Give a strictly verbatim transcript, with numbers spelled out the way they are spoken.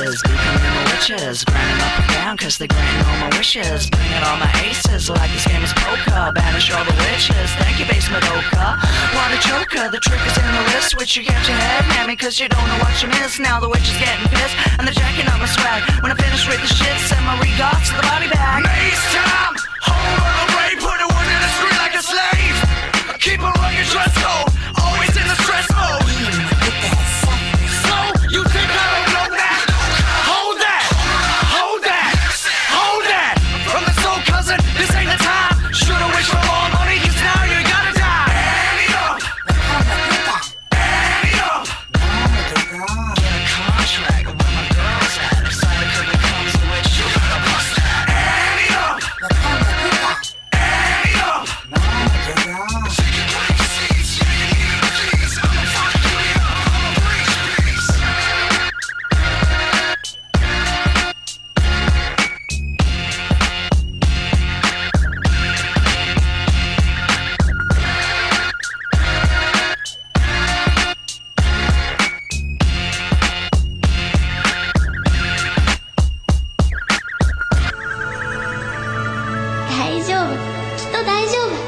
bitches, becoming the witches, grinding up and down cause they granting all my wishes, bringing all my aces like this game is poker, banish all the witches, thank you basement ochre, what a choker, the trick is in the wrist, which you get your head, mammy, cause you don't know what you miss, now the witch is getting pissed,